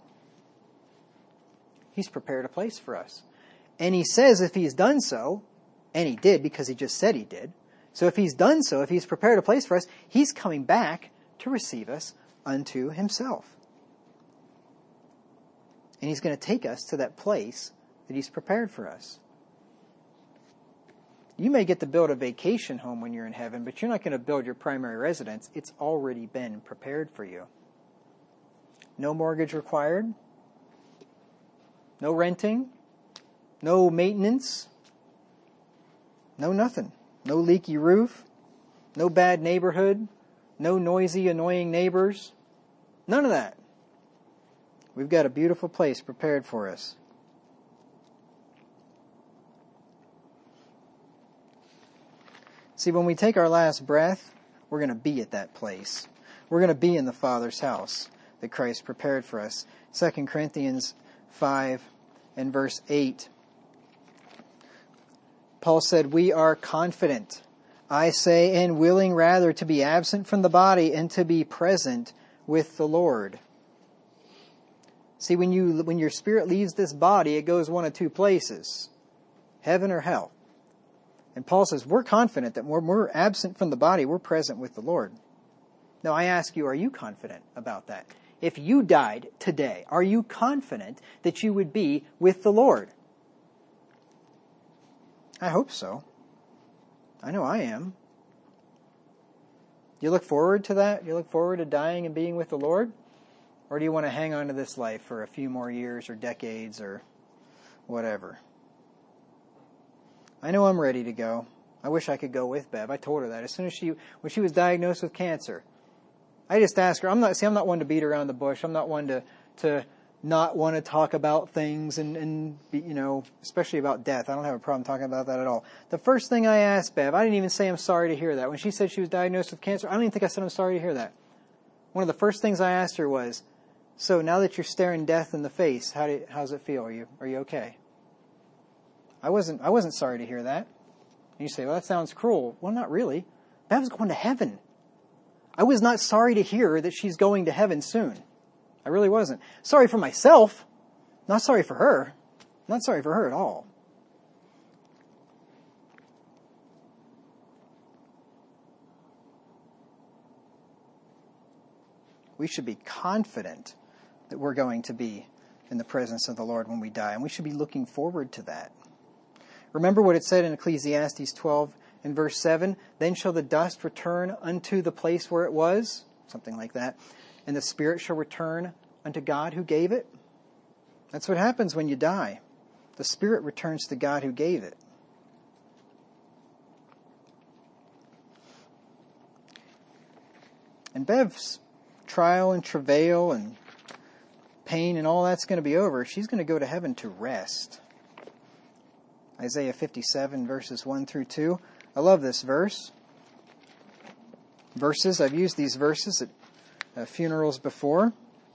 He's prepared a place for us. And he says if he's done so, and he did because he just said he did, so if he's done so, if he's prepared a place for us, he's coming back to receive us unto himself. And He's going to take us to that place that He's prepared for us. You may get to build a vacation home when you're in heaven, but you're not going to build your primary residence. It's already been prepared for you. No mortgage required. No renting. No maintenance. No nothing. No leaky roof. No bad neighborhood. No noisy, annoying neighbors. None of that. We've got a beautiful place prepared for us. See, when we take our last breath, we're going to be at that place. We're going to be in the Father's house that Christ prepared for us. Second Corinthians five and verse eight. Paul said, "We are confident, I say, and willing rather to be absent from the body and to be present with the Lord." See, when you when your spirit leaves this body, it goes one of two places, heaven or hell. And Paul says, we're confident that when we're absent from the body, we're present with the Lord. Now, I ask you, are you confident about that? If you died today, are you confident that you would be with the Lord? I hope so. I know I am. You look forward to that? You look forward to dying and being with the Lord? Or do you want to hang on to this life for a few more years or decades or whatever? I know I'm ready to go. I wish I could go with Bev. I told her that as soon as she, when she was diagnosed with cancer. I just asked her, I'm not, see, I'm not one to beat around the bush. I'm not one to, to not want to talk about things and, and, you know, especially about death. I don't have a problem talking about that at all. The first thing I asked Bev, I didn't even say I'm sorry to hear that. When she said she was diagnosed with cancer, I don't even think I said I'm sorry to hear that. One of the first things I asked her was, so now that you're staring death in the face, how do, how's it feel? Are you, are you okay? I wasn't, I wasn't sorry to hear that. And you say, well, that sounds cruel. Well, not really. Bev's going to heaven. I was not sorry to hear that she's going to heaven soon. I really wasn't. Sorry for myself. Not sorry for her. Not sorry for her at all. We should be confident that we're going to be in the presence of the Lord when we die. And we should be looking forward to that. Remember what it said in Ecclesiastes twelve and verse seven, "Then shall the dust return unto the place where it was," something like that, "and the spirit shall return unto God who gave it." That's what happens when you die. The spirit returns to God who gave it. And Bev's trial and travail and pain and all that's going to be over. She's going to go to heaven to rest. Isaiah fifty-seven, verses one through two. I love this verse. Verses, I've used these verses at uh, funerals before.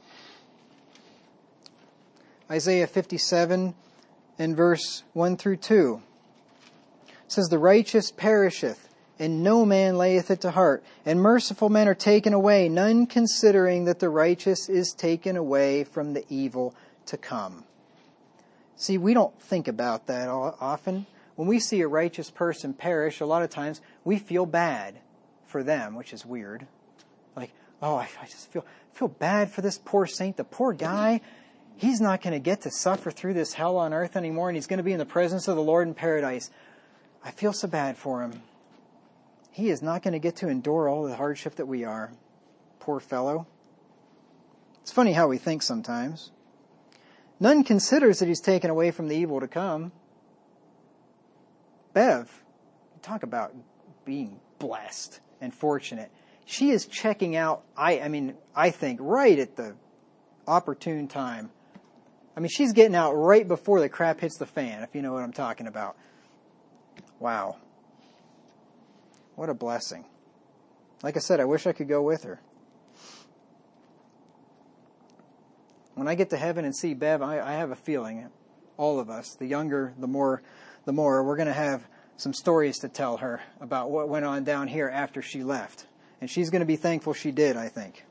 Isaiah fifty-seven and verse one through two. It says, "The righteous perisheth, and no man layeth it to heart. And merciful men are taken away, none considering that the righteous is taken away from the evil to come." See, we don't think about that often. When we see a righteous person perish, a lot of times we feel bad for them, which is weird. Like, oh, I, I just feel feel bad for this poor saint, the poor guy. He's not going to get to suffer through this hell on earth anymore, and he's going to be in the presence of the Lord in paradise. I feel so bad for him. He is not going to get to endure all the hardship that we are. Poor fellow. It's funny how we think sometimes. None considers that he's taken away from the evil to come. Bev, talk about being blessed and fortunate. She is checking out, I, I mean, I think, right at the opportune time. I mean, she's getting out right before the crap hits the fan, if you know what I'm talking about. Wow. What a blessing. Like I said, I wish I could go with her. When I get to heaven and see Bev, I, I have a feeling, all of us, the younger, the more, the more, we're going to have some stories to tell her about what went on down here after she left. And she's going to be thankful she did, I think.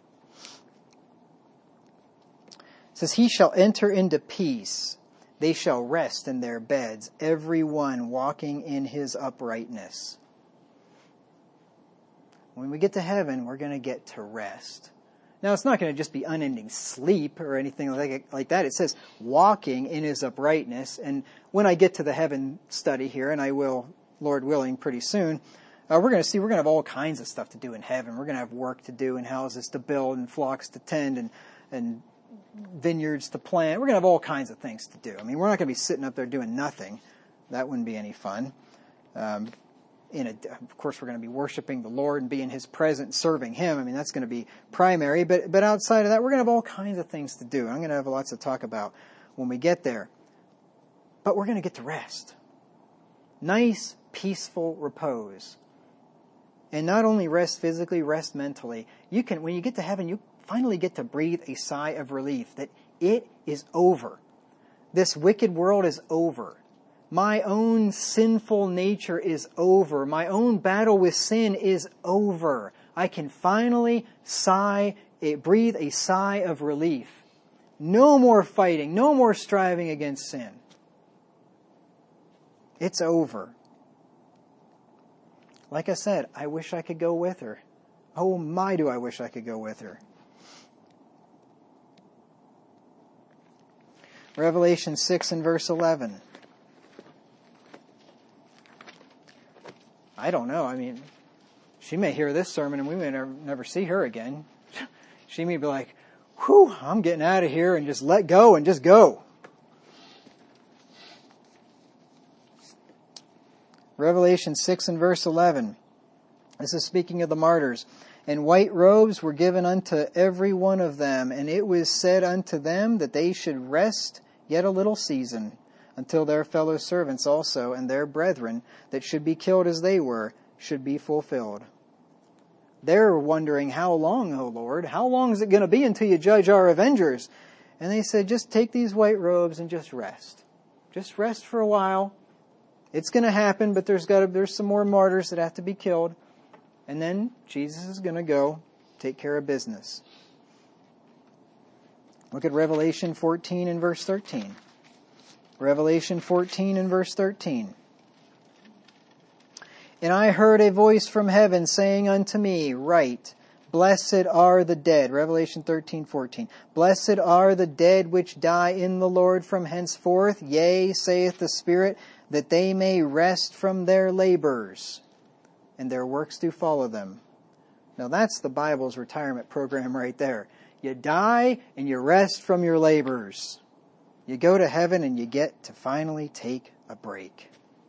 It says, "He shall enter into peace. They shall rest in their beds, every one walking in his uprightness." When we get to heaven, we're going to get to rest. Now, it's not going to just be unending sleep or anything like, like that. It says walking in his uprightness. And when I get to the heaven study here, and I will, Lord willing, pretty soon, uh, we're going to see we're going to have all kinds of stuff to do in heaven. We're going to have work to do and houses to build and flocks to tend and, and vineyards to plant. We're going to have all kinds of things to do. I mean, we're not going to be sitting up there doing nothing. That wouldn't be any fun. Um, In a, of course, we're going to be worshiping the Lord and be in His presence, serving Him. I mean, that's going to be primary. But but outside of that, we're going to have all kinds of things to do. I'm going to have lots to talk about when we get there. But we're going to get to rest. Nice, peaceful repose. And not only rest physically, rest mentally. You can, when you get to heaven, you finally get to breathe a sigh of relief that it is over. This wicked world is over. My own sinful nature is over. My own battle with sin is over. I can finally sigh, breathe a sigh of relief. No more fighting. No more striving against sin. It's over. Like I said, I wish I could go with her. Oh my, do I wish I could go with her. Revelation six and verse eleven. I don't know. I mean, she may hear this sermon and we may never, never see her again. She may be like, whew, I'm getting out of here and just let go and just go. Revelation six and verse eleven. This is speaking of the martyrs. And white robes were given unto every one of them, and it was said unto them that they should rest yet a little season, until their fellow servants also and their brethren that should be killed as they were should be fulfilled. They're wondering, how long, O Lord? How long is it going to be until you judge our avengers? And they said, just take these white robes and just rest. Just rest for a while. It's going to happen, but there's got to, there's some more martyrs that have to be killed. And then Jesus is going to go take care of business. Look at Revelation fourteen and verse thirteen. Revelation fourteen and verse thirteen. And I heard a voice from heaven saying unto me, write, blessed are the dead. Revelation thirteen fourteen. Blessed are the dead which die in the Lord from henceforth. Yea, saith the Spirit, that they may rest from their labors, and their works do follow them. Now that's the Bible's retirement program right there. You die and you rest from your labors. You go to heaven and you get to finally take a break.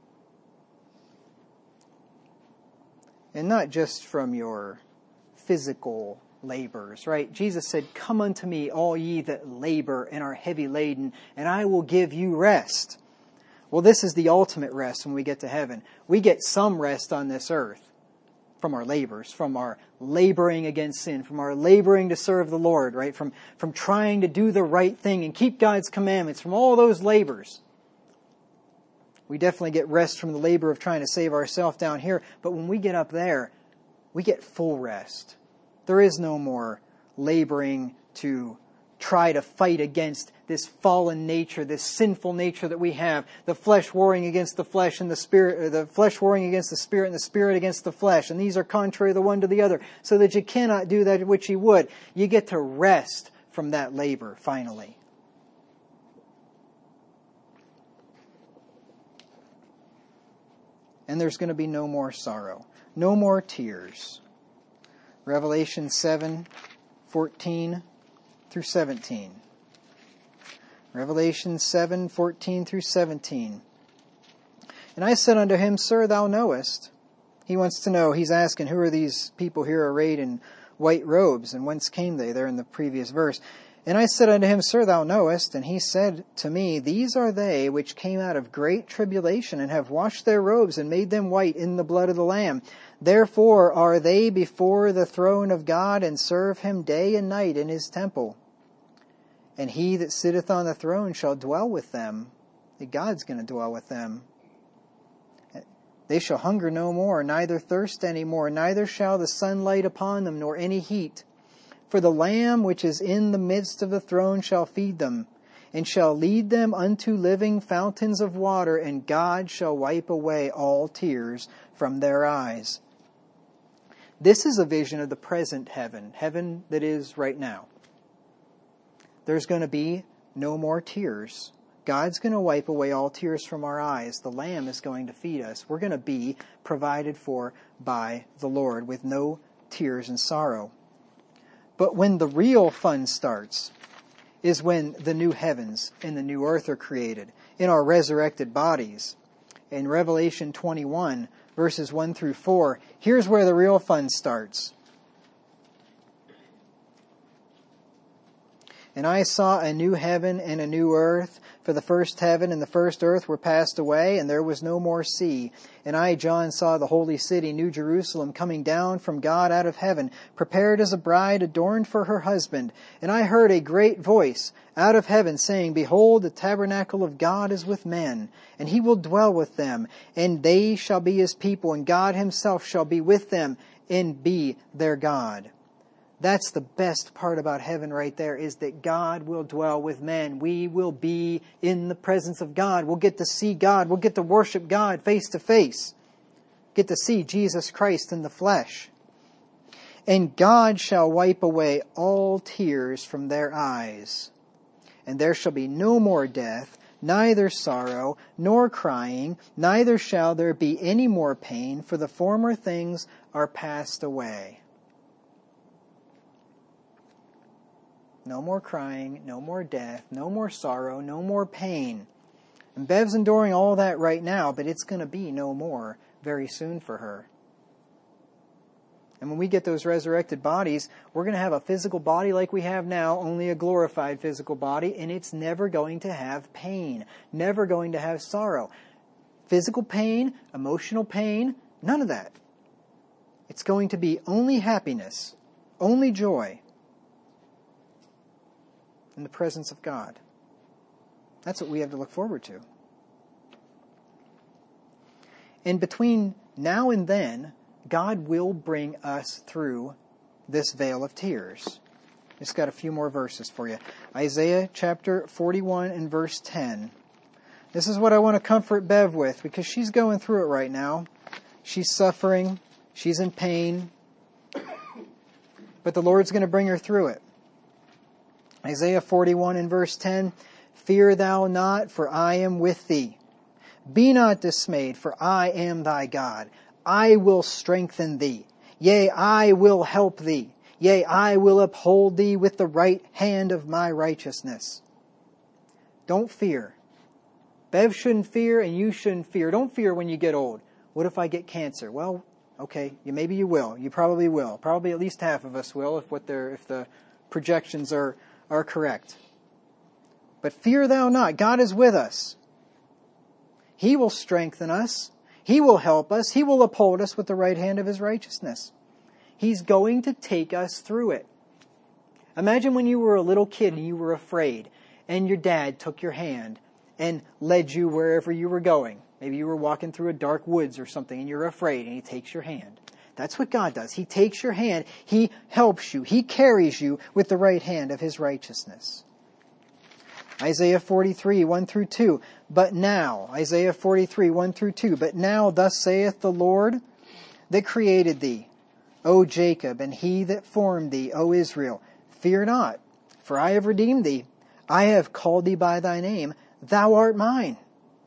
And not just from your physical labors, right? Jesus said, come unto me, all ye that labor and are heavy laden, and I will give you rest. Well, this is the ultimate rest when we get to heaven. We get some rest on this earth from our labors, from our laboring against sin, from our laboring to serve the Lord, right? From, from trying to do the right thing and keep God's commandments, from all those labors. We definitely get rest from the labor of trying to save ourselves down here. But when we get up there, we get full rest. There is no more laboring to try to fight against this fallen nature, this sinful nature that we have. The flesh warring against the flesh and the spirit, or the flesh warring against the spirit and the spirit against the flesh. And these are contrary the one to the other, so that you cannot do that which you would. You get to rest from that labor, finally. And there's going to be no more sorrow, no more tears. Revelation seven, fourteen through seventeen. Revelation seven, fourteen through seventeen. And I said unto him, Sir, thou knowest. He wants to know, he's asking, who are these people here arrayed in white robes, and whence came they? There in the previous verse. And I said unto him, Sir, thou knowest. And he said to me, These are they which came out of great tribulation, and have washed their robes, and made them white in the blood of the Lamb. Therefore are they before the throne of God, and serve him day and night in his temple. And he that sitteth on the throne shall dwell with them. God's going to dwell with them. They shall hunger no more, neither thirst any more, neither shall the sun light upon them, nor any heat. For the Lamb which is in the midst of the throne shall feed them, and shall lead them unto living fountains of water, and God shall wipe away all tears from their eyes. This is a vision of the present heaven, heaven that is right now. There's going to be no more tears. God's going to wipe away all tears from our eyes. The Lamb is going to feed us. We're going to be provided for by the Lord with no tears and sorrow. But when the real fun starts is when the new heavens and the new earth are created in our resurrected bodies. In Revelation twenty-one, verses one through four, here's where the real fun starts. And I saw a new heaven and a new earth, for the first heaven and the first earth were passed away, and there was no more sea. And I, John, saw the holy city, New Jerusalem, coming down from God out of heaven, prepared as a bride adorned for her husband. And I heard a great voice out of heaven saying, Behold, the tabernacle of God is with men, and he will dwell with them, and they shall be his people, and God himself shall be with them, and be their God. That's the best part about heaven right there, is that God will dwell with men. We will be in the presence of God. We'll get to see God. We'll get to worship God face to face. Get to see Jesus Christ in the flesh. And God shall wipe away all tears from their eyes. And there shall be no more death, neither sorrow, nor crying, neither shall there be any more pain, for the former things are passed away. No more crying, no more death, no more sorrow, no more pain. And Bev's enduring all that right now, but it's going to be no more very soon for her. And when we get those resurrected bodies, we're going to have a physical body like we have now, only a glorified physical body, and it's never going to have pain, never going to have sorrow. Physical pain, emotional pain, none of that. It's going to be only happiness, only joy. In the presence of God. That's what we have to look forward to. And between now and then, God will bring us through this veil of tears. Just got a few more verses for you. Isaiah chapter forty-one and verse ten. This is what I want to comfort Bev with, because she's going through it right now. She's suffering. She's in pain. But the Lord's going to bring her through it. Isaiah forty-one and verse ten, Fear thou not, for I am with thee. Be not dismayed, for I am thy God. I will strengthen thee. Yea, I will help thee. Yea, I will uphold thee with the right hand of my righteousness. Don't fear. Bev shouldn't fear, and you shouldn't fear. Don't fear when you get old. What if I get cancer? Well, okay, you, maybe you will. You probably will. Probably at least half of us will, if what they're, if the projections are are correct. But fear thou not. God is with us. He will strengthen us. He will help us. He will uphold us with the right hand of his righteousness. He's going to take us through it. Imagine when you were a little kid and you were afraid, and your dad took your hand and led you wherever you were going. Maybe you were walking through a dark woods or something and you're afraid, and he takes your hand. That's what God does. He takes your hand. He helps you. He carries you with the right hand of his righteousness. Isaiah forty-three, one through two. But now, Isaiah forty-three, one through two. But now thus saith the Lord that created thee, O Jacob, and he that formed thee, O Israel. Fear not, for I have redeemed thee. I have called thee by thy name. Thou art mine.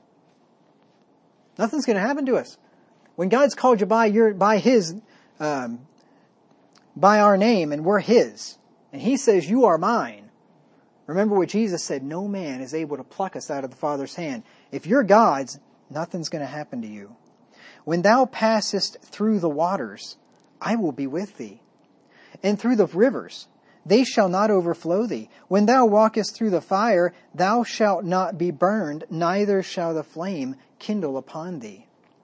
Nothing's going to happen to us. When God's called you by your, by His, um, by our name, and we're His, and He says, you are mine. Remember what Jesus said, no man is able to pluck us out of the Father's hand. If you're God's, nothing's going to happen to you. When thou passest through the waters, I will be with thee. And through the rivers, they shall not overflow thee. When thou walkest through the fire, thou shalt not be burned, neither shall the flame kindle upon thee.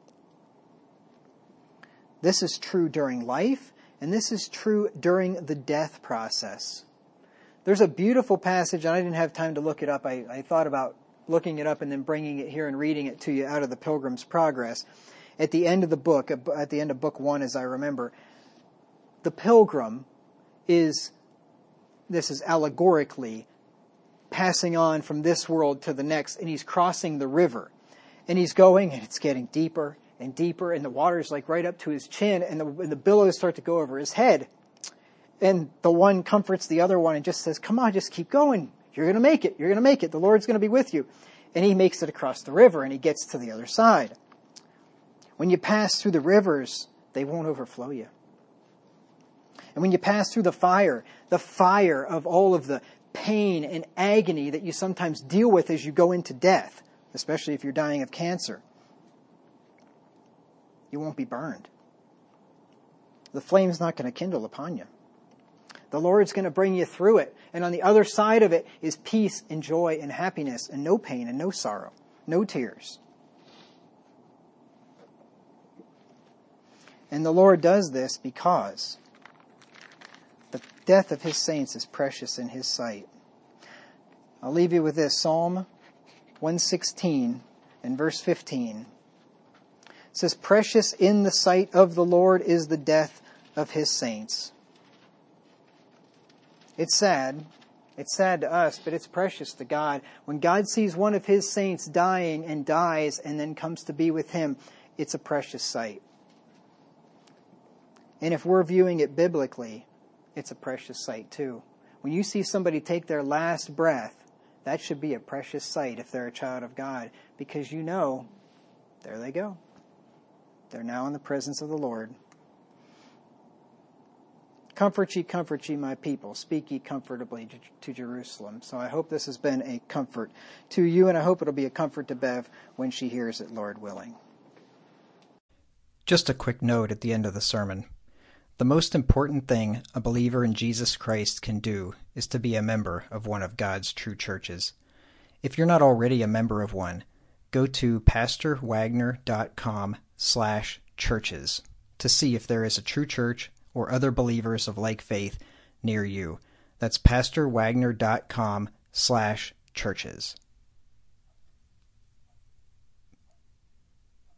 This is true during life, and this is true during the death process. There's a beautiful passage, and I didn't have time to look it up. I, I thought about looking it up and then bringing it here and reading it to you out of the Pilgrim's Progress. At the end of the book, at the end of book one, as I remember, the pilgrim is, this is allegorically, passing on from this world to the next, and he's crossing the river. And he's going, and it's getting deeper and deeper, and the water's like right up to his chin, and the, and the billows start to go over his head. And the one comforts the other one and just says, come on, just keep going. You're going to make it. You're going to make it. The Lord's going to be with you. And he makes it across the river, and he gets to the other side. When you pass through the rivers, they won't overflow you. And when you pass through the fire, the fire of all of the pain and agony that you sometimes deal with as you go into death, especially if you're dying of cancer, you won't be burned. The flame's not going to kindle upon you. The Lord's going to bring you through it. And on the other side of it is peace and joy and happiness and no pain and no sorrow, no tears. And the Lord does this because the death of his saints is precious in his sight. I'll leave you with this. Psalm one sixteen and verse fifteen. It says, precious in the sight of the Lord is the death of his saints. It's sad. It's sad to us, but it's precious to God. When God sees one of his saints dying and dies and then comes to be with him, it's a precious sight. And if we're viewing it biblically, it's a precious sight too. When you see somebody take their last breath, that should be a precious sight if they're a child of God, because you know, there they go. They're now in the presence of the Lord. Comfort ye, comfort ye, my people. Speak ye comfortably to Jerusalem. So I hope this has been a comfort to you, and I hope it'll be a comfort to Bev when she hears it, Lord willing. Just a quick note at the end of the sermon. The most important thing a believer in Jesus Christ can do is to be a member of one of God's true churches. If you're not already a member of one, go to pastorwagner.com slash churches to see if there is a true church or other believers of like faith near you. That's pastorwagner.com slash churches.